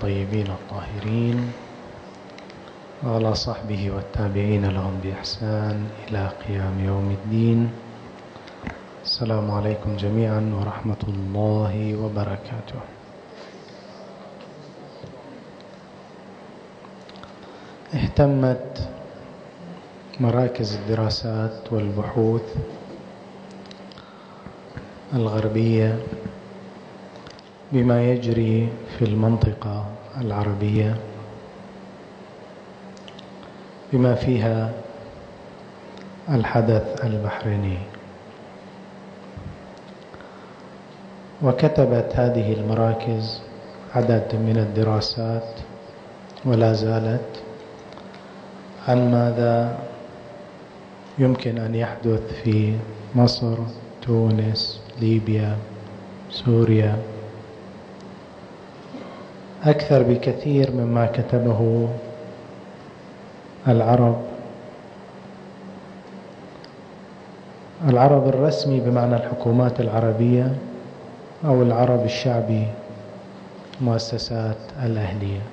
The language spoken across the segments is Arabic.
الطيبين الطاهرين وعلى صحبه والتابعين لهم بإحسان إلى قيام يوم الدين. السلام عليكم جميعا ورحمة الله وبركاته. اهتمت مراكز الدراسات والبحوث الغربية بما يجري في المنطقة العربية بما فيها الحدث البحريني، وكتبت هذه المراكز عدد من الدراسات ولا زالت عن ماذا يمكن أن يحدث في مصر، تونس، ليبيا، سوريا، أكثر بكثير مما كتبه العرب الرسمي بمعنى الحكومات العربية أو العرب الشعبي، مؤسسات الأهلية.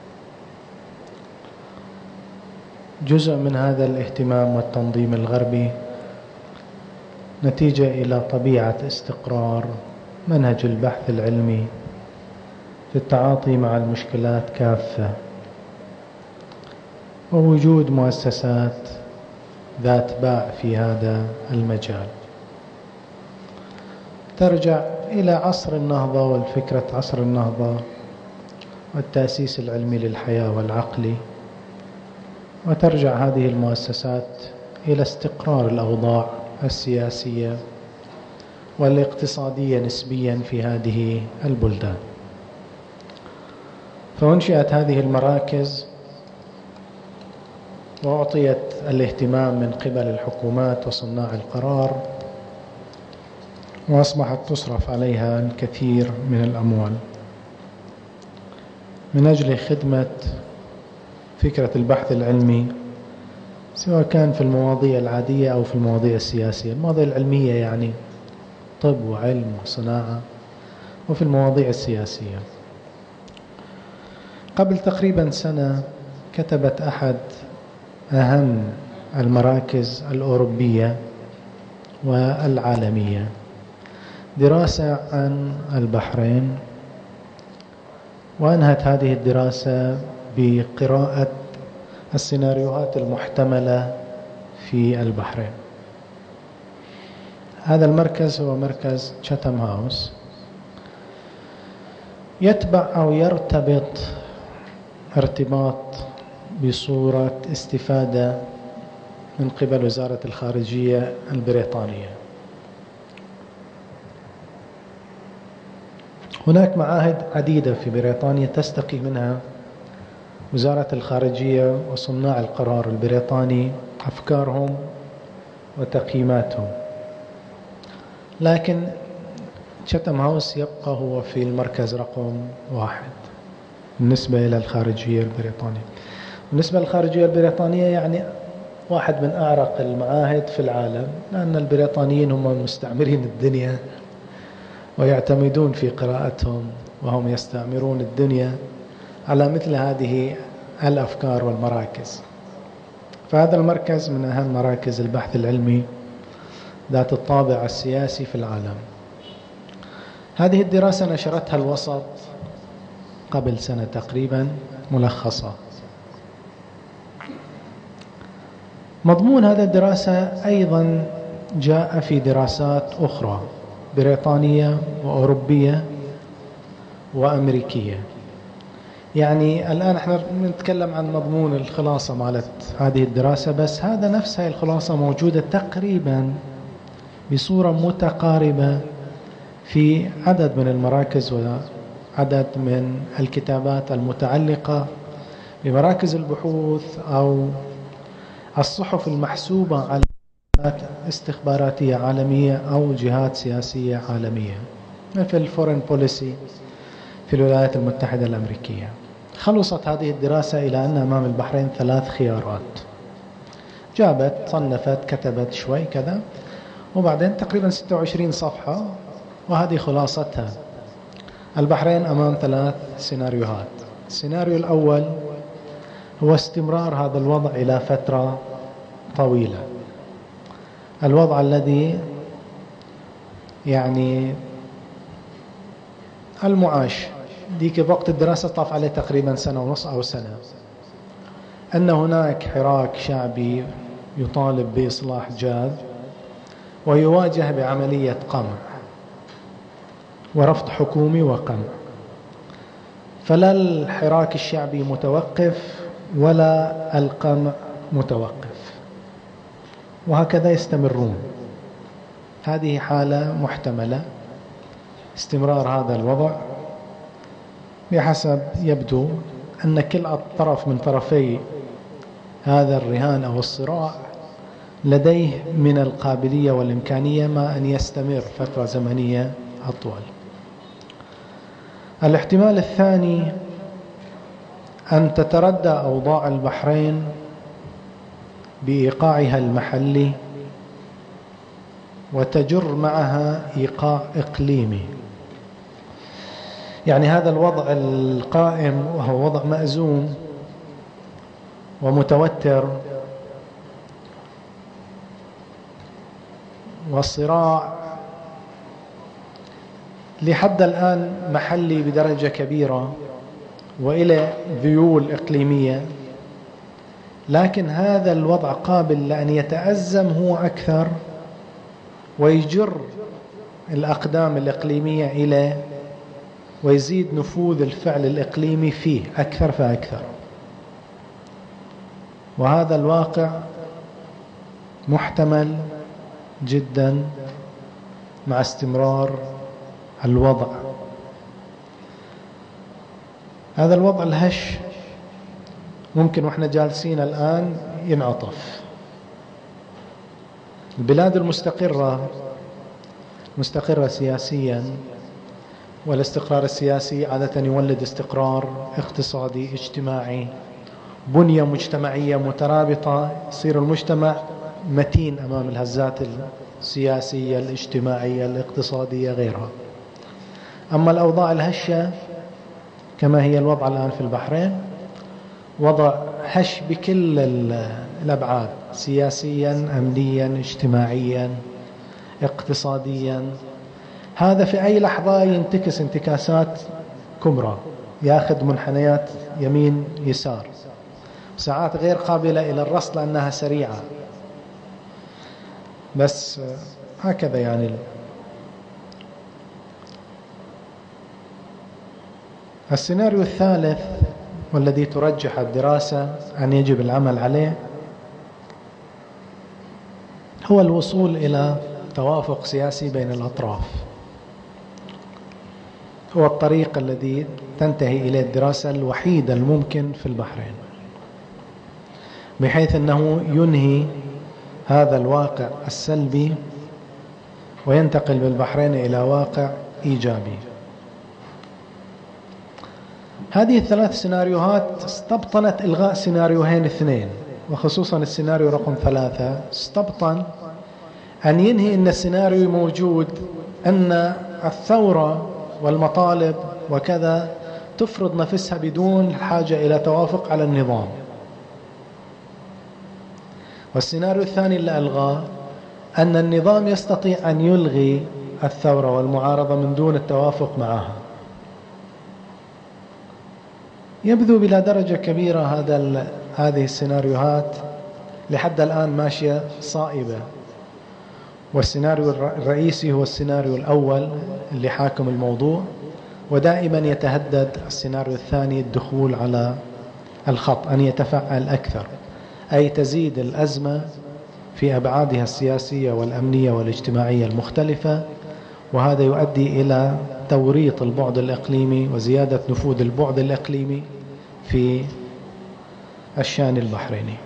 جزء من هذا الاهتمام والتنظيم الغربي نتيجة إلى طبيعة استقرار منهج البحث العلمي في التعاطي مع المشكلات كافة، ووجود مؤسسات ذات باع في هذا المجال ترجع إلى عصر النهضة والفكرة عصر النهضة والتأسيس العلمي للحياة والعقل، وترجع هذه المؤسسات إلى استقرار الأوضاع السياسية والاقتصادية نسبيا في هذه البلدان. فأنشئت هذه المراكز وأعطيت الاهتمام من قبل الحكومات وصناع القرار، وأصبحت تصرف عليها الكثير من الأموال من أجل خدمة فكرة البحث العلمي، سواء كان في المواضيع العادية أو في المواضيع السياسية. المواضيع العلمية يعني طب وعلم وصناعة، وفي المواضيع السياسية. قبل تقريبا سنة كتبت أحد أهم المراكز الأوروبية والعالمية دراسة عن البحرين، وأنهت هذه الدراسة بقراءة السيناريوهات المحتملة في البحرين. هذا المركز هو مركز تشاتام هاوس، يتبع أو يرتبط ارتباط بصورة استفادة من قبل وزارة الخارجية البريطانية. هناك معاهد عديدة في بريطانيا تستقي منها وزارة الخارجية وصناع القرار البريطاني أفكارهم وتقييماتهم، لكن تشاتام هاوس يبقى هو في المركز رقم 1 بالنسبة إلى الخارجية البريطانية. بالنسبة للخارجية البريطانية يعني واحد من أعرق المعاهد في العالم، لأن البريطانيين هم مستعمرين الدنيا ويعتمدون في قراءتهم وهم يستعمرون الدنيا على مثل هذه الأفكار والمراكز. فهذا المركز من أهم مراكز البحث العلمي ذات الطابع السياسي في العالم. هذه الدراسة نشرتها الوسط قبل سنة تقريبا ملخصة. مضمون هذه الدراسة أيضا جاء في دراسات أخرى بريطانية وأوروبية وأمريكية. يعني الآن احنا نتكلم عن مضمون الخلاصة مالت هذه الدراسة، بس هذا نفس هذه الخلاصة موجودة تقريبا بصورة متقاربة في عدد من المراكز وعدد من الكتابات المتعلقة بمراكز البحوث أو الصحف المحسوبة على استخباراتية عالمية أو جهات سياسية عالمية، مثل الفورين بوليسي في الولايات المتحدة الأمريكية. خلصت هذه الدراسة إلى أن أمام البحرين 3 خيارات. جابت، صنفت، كتبت شوي كذا، وبعدين تقريبا 26 صفحة، وهذه خلاصتها. البحرين أمام 3 سيناريوهات. السيناريو الأول هو استمرار هذا الوضع إلى فترة طويلة، الوضع الذي يعني المعاش ديك بوقت الدراسة طاف عليه تقريبا سنة ونص أو سنة، أن هناك حراك شعبي يطالب بإصلاح جاذ ويواجه بعملية قمع ورفض حكومي وقمع، فلا الحراك الشعبي متوقف ولا القمع متوقف، وهكذا يستمرون. هذه حالة محتملة، استمرار هذا الوضع بحسب يبدو أن كل طرف من طرفي هذا الرهان أو الصراع لديه من القابلية والإمكانية ما أن يستمر فترة زمنية أطول. الاحتمال الثاني أن تتردى أوضاع البحرين بإيقاعها المحلي وتجر معها إيقاع إقليمي، يعني هذا الوضع القائم وهو وضع مأزوم ومتوتر والصراع لحد الآن محلي بدرجة كبيرة وإلى ذيول إقليمية، لكن هذا الوضع قابل لأن يتأزم هو أكثر ويجر الأقدام الإقليمية إلى ويزيد نفوذ الفعل الإقليمي فيه أكثر فأكثر، وهذا الواقع محتمل جدا مع استمرار الوضع. هذا الوضع الهش ممكن وإحنا جالسين الآن ينعطف. البلاد مستقرة سياسيا، والاستقرار السياسي عادة يولد استقرار اقتصادي اجتماعي، بنية مجتمعية مترابطة، يصير المجتمع متين أمام الهزات السياسية الاجتماعية الاقتصادية غيرها. أما الأوضاع الهشة كما هي الوضع الآن في البحرين، وضع هش بكل الأبعاد، سياسيا، أمنيا، اجتماعيا، اقتصاديا، هذا في أي لحظة ينتكس انتكاسات كبرى، ياخذ منحنيات يمين يسار، ساعات غير قابلة إلى الرصد لأنها سريعة، بس هكذا يعني. السيناريو الثالث والذي ترجح الدراسة أن يجب العمل عليه هو الوصول إلى توافق سياسي بين الأطراف. هو الطريق الذي تنتهي إليه الدراسة الوحيد الممكن في البحرين، بحيث أنه ينهي هذا الواقع السلبي وينتقل بالبحرين إلى واقع إيجابي. هذه الثلاث سيناريوهات استبطنت إلغاء سيناريوهين اثنين، وخصوصا السيناريو رقم 3 استبطن أن ينهي أن السيناريو موجود أن الثورة والمطالب وكذا تفرض نفسها بدون حاجة إلى توافق على النظام. والسيناريو الثاني اللي ألغاه أن النظام يستطيع أن يلغي الثورة والمعارضة من دون التوافق معها. يبدو بلا درجة كبيرة هذه السيناريوهات لحد الآن ماشية صائبة، والسيناريو الرئيسي هو السيناريو الأول اللي حاكم الموضوع، ودائما يتهدد السيناريو الثاني الدخول على الخط، أن يتفعل أكثر، أي تزيد الأزمة في أبعادها السياسية والأمنية والاجتماعية المختلفة، وهذا يؤدي إلى توريط البعد الإقليمي وزيادة نفوذ البعد الإقليمي في الشأن البحريني.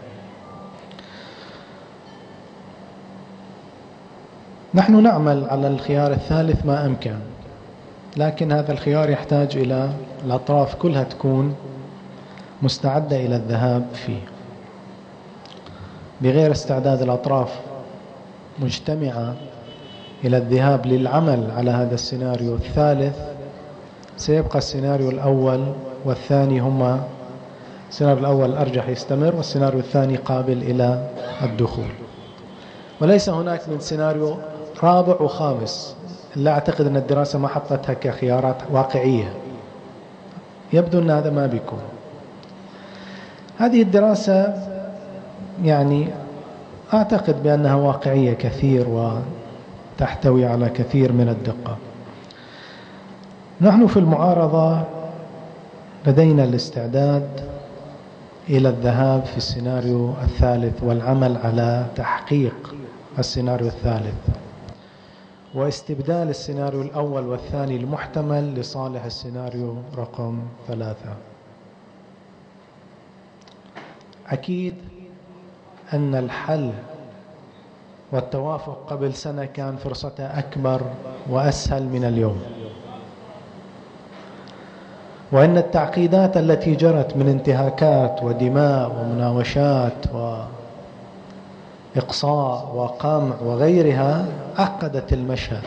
نحن نعمل على الخيار الثالث ما أمكن، لكن هذا الخيار يحتاج إلى الأطراف كلها تكون مستعدة إلى الذهاب فيه. بغير استعداد الأطراف مجتمعة إلى الذهاب للعمل على هذا السيناريو الثالث، سيبقى السيناريو الأول والثاني هما السيناريو الأول أرجح يستمر، والسيناريو الثاني قابل إلى الدخول. وليس هناك من سيناريو رابع وخامس. لا أعتقد أن الدراسة ما حطتها كخيارات واقعية، يبدو أن هذا ما بيكون. هذه الدراسة يعني أعتقد بأنها واقعية كثير وتحتوي على كثير من الدقة. نحن في المعارضة لدينا الاستعداد إلى الذهاب في السيناريو الثالث والعمل على تحقيق السيناريو الثالث واستبدال السيناريو الأول والثاني المحتمل لصالح السيناريو رقم 3. أكيد أن الحل والتوافق قبل سنة كان فرصته أكبر وأسهل من اليوم، وإن التعقيدات التي جرت من انتهاكات ودماء ومناوشات وإقصاء وقمع وغيرها عقدت المشهد.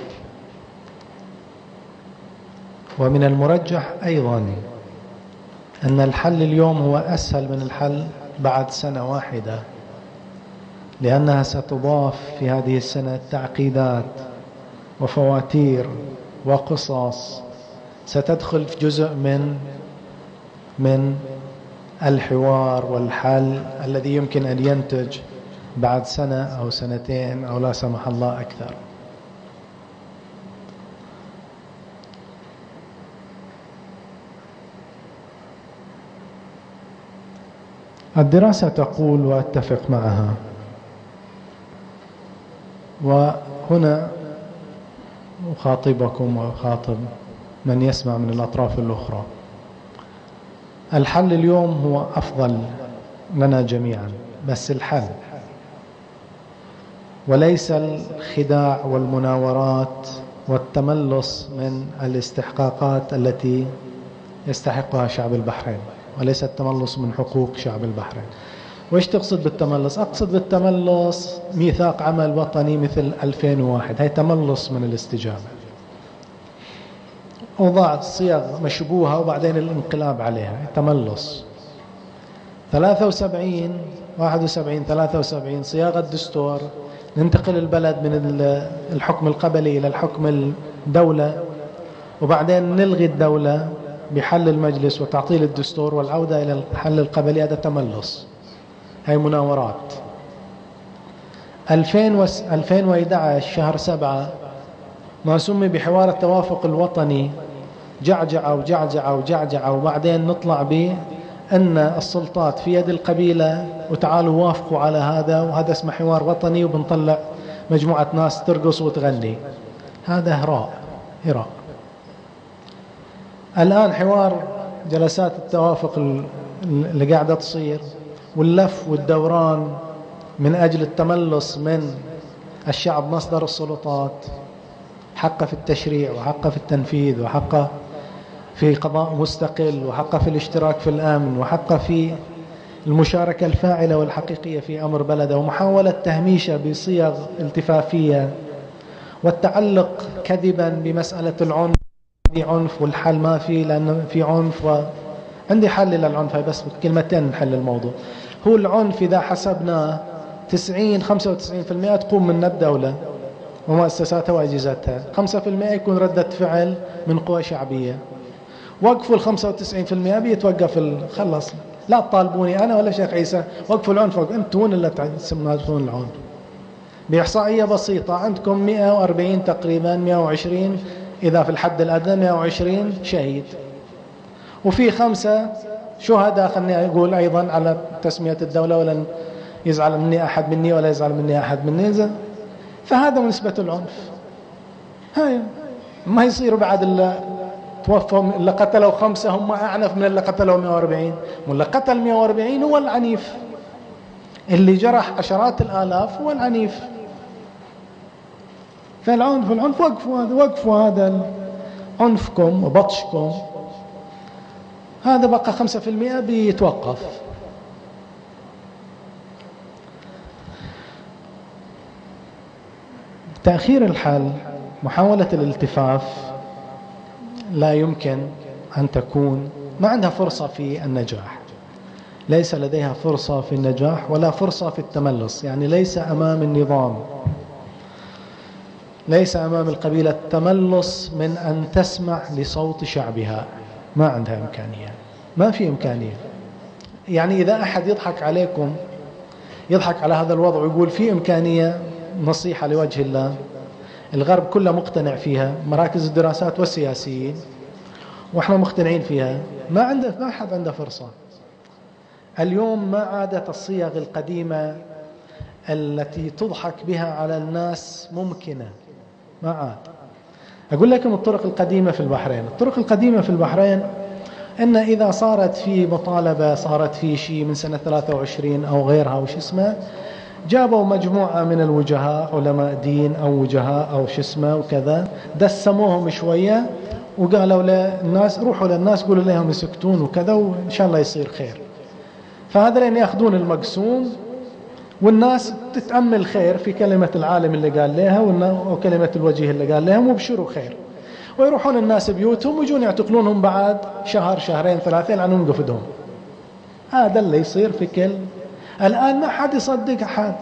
ومن المرجح أيضا أن الحل اليوم هو أسهل من الحل بعد سنة واحدة، لأنها ستضاف في هذه السنة تعقيدات وفواتير وقصص ستدخل في جزء من الحوار والحل الذي يمكن أن ينتج بعد سنة أو سنتين أو لا سمح الله أكثر. الدراسة تقول وأتفق معها، وهنا أخاطبكم وأخاطب من يسمع من الأطراف الأخرى، الحل اليوم هو أفضل لنا جميعا، بس الحل وليس الخداع والمناورات والتملص من الاستحقاقات التي يستحقها شعب البحرين، وليس التملص من حقوق شعب البحرين. وإيش تقصد بالتملص؟ أقصد بالتملص ميثاق عمل وطني مثل 2001، هي تملص من الاستجابة، وضع صيغ مشبوهة وبعدين الانقلاب عليها، تملص. 73 71 73 صياغة دستور، ننتقل البلد من الحكم القبلي إلى الحكم الدولة، وبعدين نلغي الدولة بحل المجلس وتعطيل الدستور والعودة إلى الحل القبلي، هذا تملص، هاي مناورات. 2011 شهر 7 ما سمي بحوار التوافق الوطني، جعجعة وجعجعة وجعجعة، وبعدين نطلع بأن السلطات في يد القبيلة وتعالوا وافقوا على هذا، وهذا اسمه حوار وطني، وبنطلع مجموعة ناس ترقص وتغني. هذا هراء. الآن حوار جلسات التوافق اللي قاعدة تصير واللف والدوران من أجل التملص من الشعب مصدر السلطات، حقه في التشريع وحقه في التنفيذ وحقه في قضاء مستقل وحقه في الاشتراك في الأمن وحقه في المشاركة الفاعلة والحقيقية في أمر بلده، ومحاولة تهميشه بصيغ التفافية والتعلق كذبا بمسألة العنف. في عنف والحل ما في، لأنه في عنف عندي حل للعنف، هاي بس كلمتين نحل الموضوع. هو العنف إذا حسبناه 95% تقوم من الدولة ومؤسساتها وأجهزتها، 5% يكون ردة فعل من قوى شعبية. وقفوا 95% بيتوقف خلص، لا تطالبوني أنا ولا شيخ عيسى، وقفوا العنف، أنتون اللي تسمون العنف. بإحصائية بسيطة عندكم 140 تقريبا 120، إذا في الحد الأدنى 120 شهيد، وفي 5 شهداء خلني أقول أيضا على تسمية الدولة، ولن يزعل مني أحد مني ولا يزعل مني أحد مني. فهذا نسبة العنف. هاي ما يصير بعد اللي توفوا اللي قتلوا 5 هم أعنف من اللي قتلوا 140، واللي قتل 140 هو العنيف، اللي جرح عشرات الآلاف هو العنيف. فالعنف وقفوا هذا عنفكم وبطشكم، هذا بقى 5% بيتوقف. تأخير الحل، محاولة الالتفاف لا يمكن أن تكون ما عندها فرصة في النجاح، ليس لديها فرصة في النجاح ولا فرصة في التملص. يعني ليس أمام النظام، ليس أمام القبيلة التملص من أن تسمع لصوت شعبها. ما عندها إمكانية، ما في إمكانية. يعني إذا أحد يضحك عليكم، يضحك على هذا الوضع ويقول في إمكانية، نصيحة لوجه الله، الغرب كله مقتنع فيها، مراكز الدراسات والسياسيين، وإحنا مقتنعين فيها. ما أحد عنده فرصة. اليوم ما عادت الصيغ القديمة التي تضحك بها على الناس ممكنة، ما عاد. أقول لكم الطرق القديمة في البحرين. الطرق القديمة في البحرين أن إذا صارت في مطالبة، صارت في شيء من سنة 23 أو غيرها وش اسمه، جابوا مجموعة من الوجهاء، علماء دين أو وجهاء أو شو اسمه وكذا، دسموهم شوية وقالوا للناس روحوا للناس قولوا لهم يسكتون وكذا وإن شاء الله يصير خير. فهذا لين يأخذون المقسوم والناس تتأمل خير في كلمة العالم اللي قال لها وكلمة الوجيه اللي قال لهم وبشروا خير، ويروحون الناس بيوتهم ويجون يعتقلونهم بعد شهر شهرين ثلاثين لأنهم قفدهم. هذا اللي يصير في كل. الآن ما حد يصدق أحد.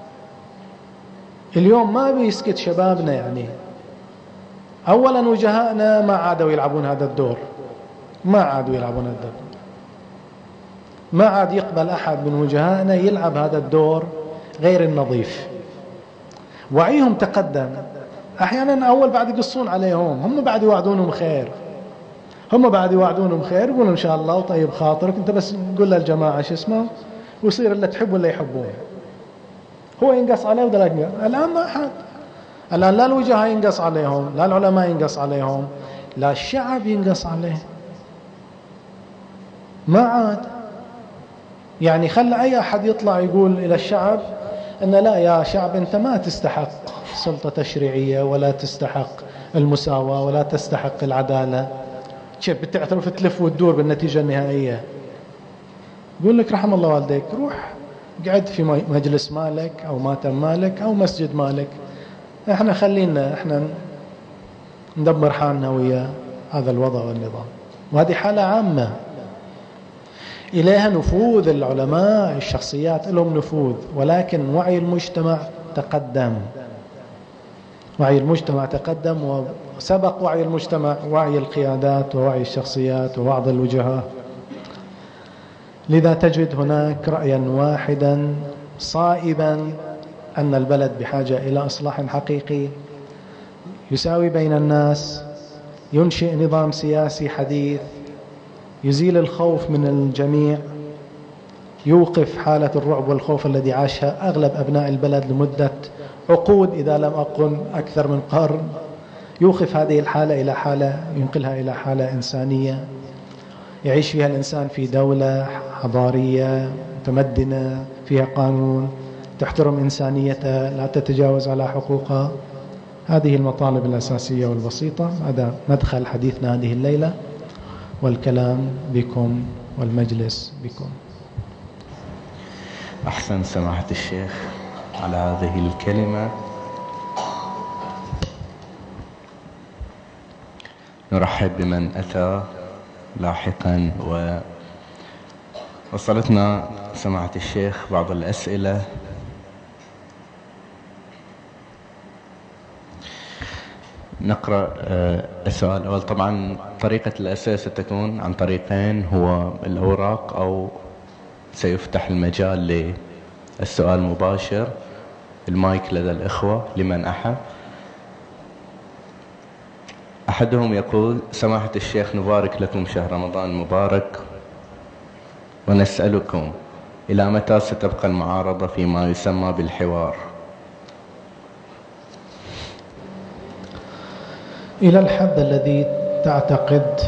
اليوم ما بيسكت شبابنا. يعني أولا وجهائنا ما عادوا يلعبون هذا الدور، ما عادوا يلعبون هذا الدور. ما عاد يقبل أحد من وجهائنا يلعب هذا الدور غير النظيف. وعيهم تقدم. أحيانا أول بعد يقصون عليهم، هم بعد يوعدونهم خير، هم بعد يوعدونهم خير، يقولون إن شاء الله وطيب خاطرك أنت بس قول للجماعة شو اسمه ويصير اللي تحب واللي يحبونه. هو ينقص عليه ولا لا ينقص؟ الآن ما أحد. الآن لا الوجهاء ينقص عليهم، لا العلماء ينقص عليهم، لا الشعب ينقص عليه. ما عاد. يعني خلى أي أحد يطلع يقول إلى الشعب أن لا يا شعب أنت ما تستحق سلطة تشريعية ولا تستحق المساواة ولا تستحق العدالة. كيف بتعترف تلف وتدور بالنتيجة النهائية؟ يقول لك رحم الله والديك، روح قعد في مجلس مالك أو ماتم مالك أو مسجد مالك، احنا خلينا احنا ندمر حالنا ويا هذا الوضع والنظام. وهذه حالة عامة إليها نفوذ العلماء، الشخصيات لهم نفوذ، ولكن وعي المجتمع تقدم. وعي المجتمع تقدم وسبق وعي المجتمع وعي القيادات ووعي الشخصيات ووعظ الوجهاء. لذا تجد هناك رأيا واحدا صائبا أن البلد بحاجة إلى إصلاح حقيقي يساوي بين الناس، ينشئ نظام سياسي حديث، يزيل الخوف من الجميع، يوقف حالة الرعب والخوف الذي عاشها أغلب أبناء البلد لمدة عقود إذا لم أقل أكثر من قرن. يوقف هذه الحالة إلى حالة، ينقلها إلى حالة إنسانية يعيش فيها الإنسان في دولة حضارية متمدنة فيها قانون، تحترم إنسانيته، لا تتجاوز على حقوقها. هذه المطالب الأساسية والبسيطة. هذا مدخل حديثنا هذه الليلة، والكلام بكم والمجلس بكم. أحسن سماحة الشيخ على هذه الكلمة. نرحب بمن أتى لاحقا. ووصلتنا سماحة الشيخ بعض الأسئلة. نقرأ السؤال الأول. طبعا طريقة الأسئلة ستكون عن طريقين، هو الأوراق أو سيفتح المجال للسؤال مباشر. المايك لدى الإخوة لمن أحب. أحدهم يقول: سماحة الشيخ نبارك لكم شهر رمضان المبارك، ونسألكم إلى متى ستبقى المعارضة فيما يسمى بالحوار؟ إلى الحد الذي تعتقد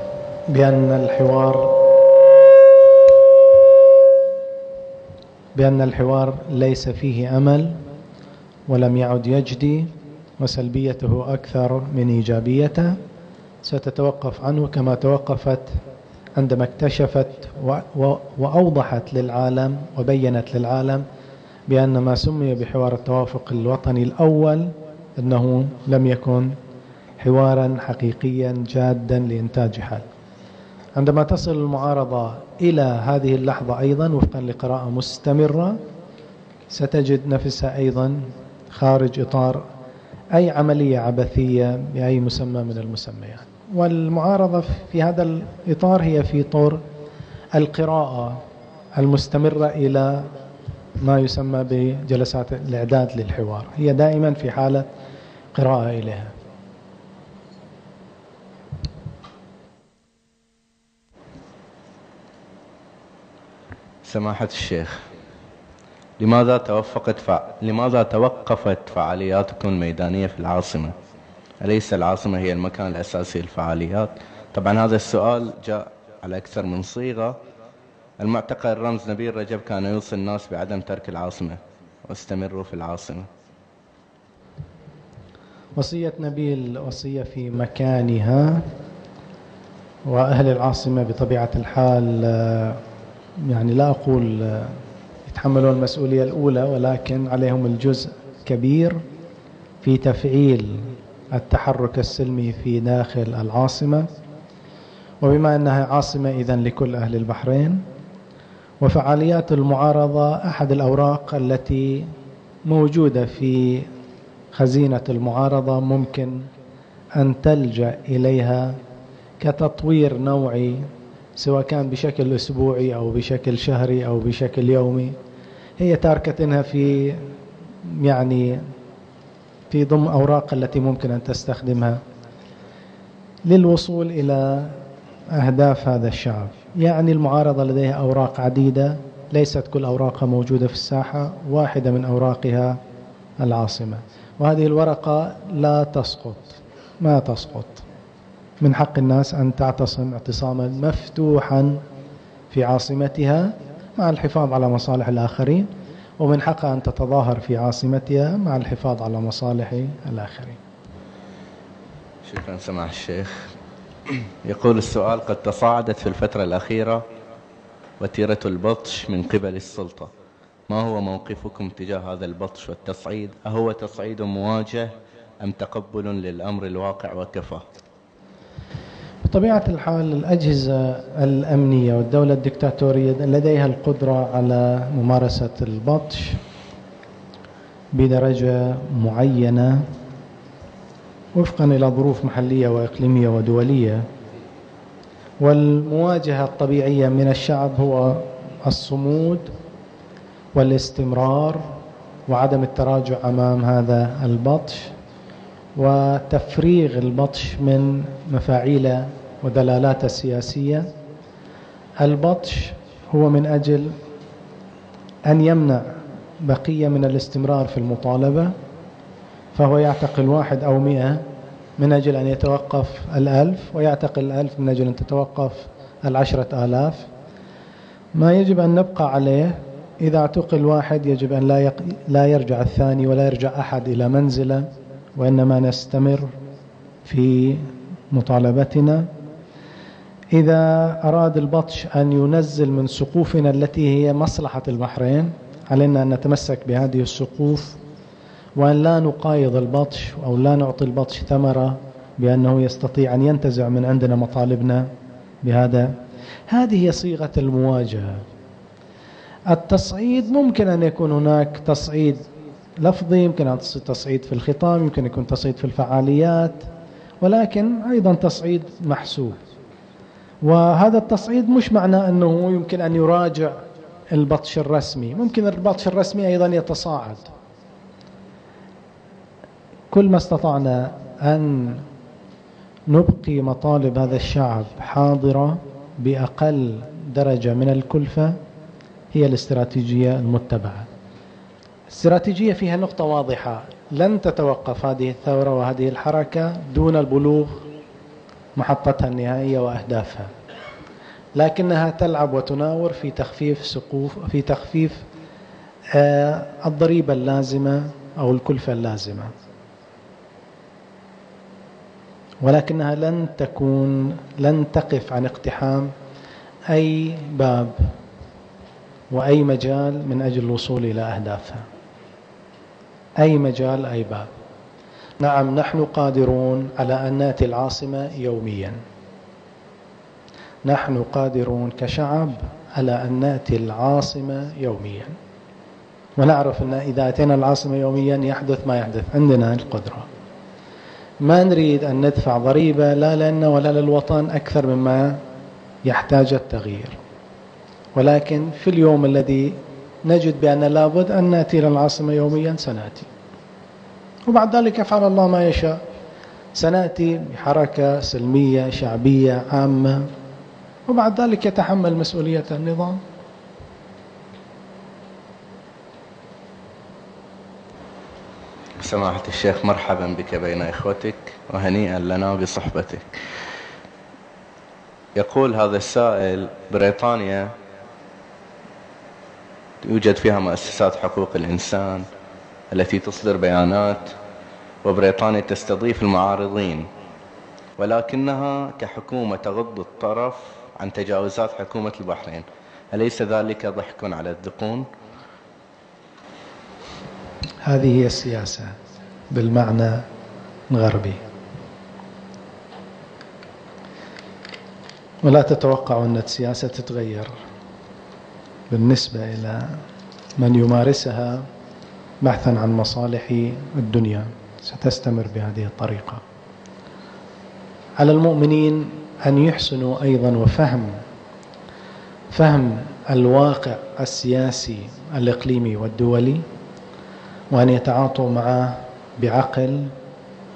بأن الحوار ليس فيه أمل ولم يعد يجدي وسلبيته أكثر من إيجابيته، ستتوقف عنه كما توقفت عندما اكتشفت وأوضحت للعالم وبينت للعالم بأن ما سمي بحوار التوافق الوطني الأول أنه لم يكن حوارا حقيقيا جادا لإنتاج حل. عندما تصل المعارضة إلى هذه اللحظة أيضا وفقا لقراءة مستمرة ستجد نفسها أيضا خارج إطار أي عملية عبثية بأي مسمى من المسميات. والمعارضة في هذا الإطار هي في طور القراءة المستمرة إلى ما يسمى بجلسات الإعداد للحوار، هي دائما في حالة قراءة إليها. سماحة الشيخ، لماذا توقفت فعالياتكم الميدانية في العاصمة؟ أليس العاصمة هي المكان الأساسي للفعاليات؟ طبعا هذا السؤال جاء على أكثر من صيغة. المعتقل الرمز نبيل رجب كان يوصي الناس بعدم ترك العاصمة واستمروا في العاصمة. وصية نبيل وصية في مكانها، وأهل العاصمة بطبيعة الحال يعني لا أقول يتحملون المسؤولية الأولى، ولكن عليهم الجزء كبير في تفعيل التحرك السلمي في داخل العاصمة، وبما أنها عاصمة إذن لكل أهل البحرين. وفعاليات المعارضة أحد الأوراق التي موجودة في خزينة المعارضة ممكن أن تلجأ إليها كتطوير نوعي، سواء كان بشكل أسبوعي أو بشكل شهري أو بشكل يومي. هي تاركتها في ضمن أوراق التي ممكن أن تستخدمها للوصول إلى أهداف هذا الشعب. يعني المعارضة لديها أوراق عديدة، ليست كل أوراقها موجودة في الساحة، واحدة من أوراقها العاصمة، وهذه الورقة لا تسقط، ما تسقط. من حق الناس أن تعتصم اعتصاما مفتوحا في عاصمتها مع الحفاظ على مصالح الآخرين، ومن حقها أن تتظاهر في عاصمتها مع الحفاظ على مصالح الآخرين. شكرا سماحة الشيخ. يقول السؤال: قد تصاعدت في الفترة الأخيرة وتيرة البطش من قبل السلطة، ما هو موقفكم تجاه هذا البطش والتصعيد؟ أهو تصعيد مواجه أم تقبل للأمر الواقع وكفى؟ بطبيعة الحال الأجهزة الأمنية والدولة الدكتاتورية لديها القدرة على ممارسة البطش بدرجة معينة وفقا إلى ظروف محلية وإقليمية ودولية. والمواجهة الطبيعية من الشعب هو الصمود والاستمرار وعدم التراجع أمام هذا البطش، وتفريغ البطش من مفاعيله ودلالاته السياسية. البطش هو من أجل أن يمنع بقية من الاستمرار في المطالبة، فهو يعتقل 1 أو 100 من أجل أن يتوقف 1000، ويعتقل 1000 من أجل أن تتوقف 10,000. ما يجب أن نبقى عليه، إذا اعتقل 1 يجب أن لا يرجع الثاني ولا يرجع أحد إلى منزله، وإنما نستمر في مطالبتنا. إذا أراد البطش أن ينزل من سقوفنا التي هي مصلحة البحرين، علينا أن نتمسك بهذه السقوف وأن لا نقايض البطش أو لا نعطي البطش ثمرة بأنه يستطيع أن ينتزع من عندنا مطالبنا بهذا. هذه هي صيغة المواجهة. التصعيد ممكن أن يكون هناك تصعيد لفظي، يمكن أن تصعيد في الخطاب، يمكن يكون تصعيد في الفعاليات، ولكن أيضا تصعيد محسوب. وهذا التصعيد مش معناه أنه يمكن أن يراجع البطش الرسمي، ممكن البطش الرسمي أيضا يتصاعد. كل ما استطعنا أن نبقي مطالب هذا الشعب حاضرة بأقل درجة من الكلفة هي الاستراتيجية المتبعة. استراتيجية فيها نقطة واضحة: لن تتوقف هذه الثورة وهذه الحركة دون البلوغ محطتها النهائية وأهدافها، لكنها تلعب وتناور في تخفيف الضريبة اللازمة أو الكلفة اللازمة، ولكنها لن تقف عن اقتحام أي باب وأي مجال من أجل الوصول إلى أهدافها. أي مجال، أي باب. نعم، نحن قادرون على أن نأتي العاصمة يوميا، نحن قادرون كشعب على أن نأتي العاصمة يوميا، ونعرف أن إذا أتينا العاصمة يوميا يحدث ما يحدث، عندنا القدرة. ما نريد أن ندفع ضريبة لا لنا ولا للوطن أكثر مما يحتاج التغيير، ولكن في اليوم الذي نجد بأن لابد أن نأتي للعاصمة يوميا سنأتي، وبعد ذلك يفعل الله ما يشاء. سنأتي بحركة سلمية شعبية عامة، وبعد ذلك يتحمل مسؤولية النظام. سماحة الشيخ، مرحبا بك بين إخوتك وهنيئا لنا بصحبتك. يقول هذا السائل: بريطانيا يوجد فيها مؤسسات حقوق الإنسان التي تصدر بيانات، وبريطانيا تستضيف المعارضين، ولكنها كحكومة تغض الطرف عن تجاوزات حكومة البحرين، أليس ذلك ضحك على الذقون؟ هذه هي السياسة بالمعنى الغربي، ولا تتوقع أن السياسة تتغير بالنسبة إلى من يمارسها بحثا عن مصالح الدنيا، ستستمر بهذه الطريقة. على المؤمنين أن يحسنوا أيضا فهم الواقع السياسي الإقليمي والدولي، وأن يتعاطوا معه بعقل